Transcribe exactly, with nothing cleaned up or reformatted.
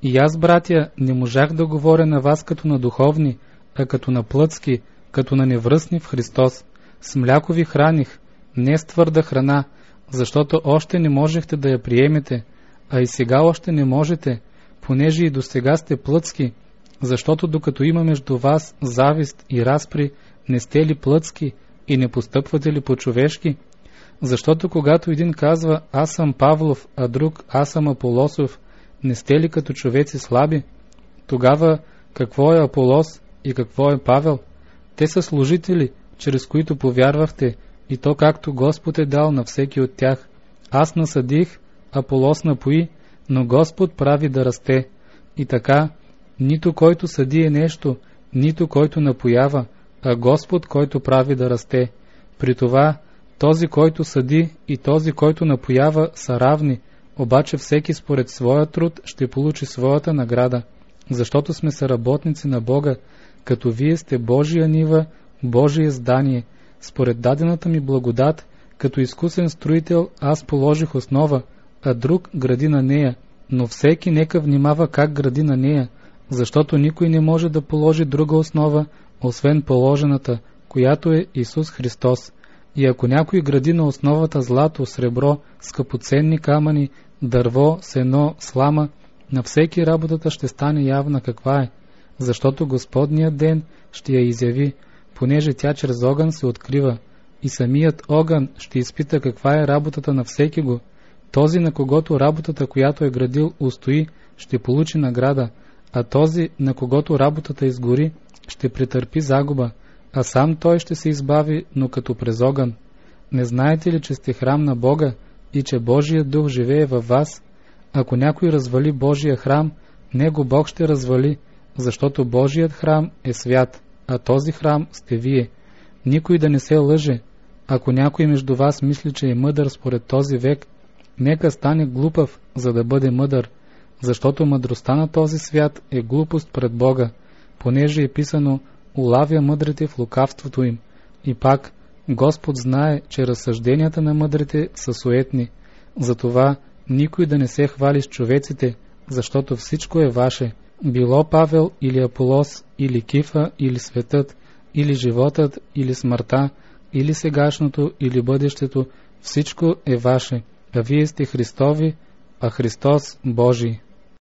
И аз, братя, не можах да говоря на вас като на духовни, а като на плътски, като на невръстни в Христос. С мляко ви храних, не с твърда храна, защото още не можехте да я приемете, а и сега още не можете, понеже и до сега сте плътски, защото докато има между вас завист и разпри, не сте ли плътски и не постъпвате ли по-човешки? Защото когато един казва аз съм Павлов, а друг аз съм Аполосов, не сте ли като човеци слаби? Тогава какво е Аполос и какво е Павел? Те са служители, чрез които повярвахте, и то както Господ е дал на всеки от тях. Аз насадих, Аполос напои, но Господ прави да расте. И така, нито който съди е нещо, нито който напоява, а Господ, който прави да расте. При това, този, който съди и този, който напоява, са равни, обаче всеки според своя труд ще получи своята награда, защото сме съработници на Бога, като вие сте Божия нива, Божие здание. Според дадената ми благодат, като изкусен строител, аз положих основа, а друг гради на нея, но всеки нека внимава как гради на нея, защото никой не може да положи друга основа, освен положената, която е Исус Христос. И ако някой гради на основата злато, сребро, скъпоценни камъни, дърво, сено, слама, на всеки работата ще стане явна каква е, защото Господният ден ще я изяви, понеже тя чрез огън се открива, и самият огън ще изпита каква е работата на всеки го. Този, на когото работата, която е градил, устои, ще получи награда, а този, на когото работата изгори, ще претърпи загуба, а сам той ще се избави, но като през огън. Не знаете ли, че сте храм на Бога и че Божият дух живее във вас? Ако някой развали Божия храм, него Бог ще развали, защото Божият храм е свят, а този храм сте вие. Никой да не се лъже. Ако някой между вас мисли, че е мъдър според този век, нека стане глупав, за да бъде мъдър, защото мъдростта на този свят е глупост пред Бога, понеже е писано улавя мъдрите в лукавството им. И пак, Господ знае, че разсъжденията на мъдрите са суетни. Затова никой да не се хвали с човеците, защото всичко е ваше. Било Павел или Аполос, или Кифа, или светът, или животът, или смъртта, или сегашното, или бъдещето, всичко е ваше. А вие сте Христови, а Христос Божий.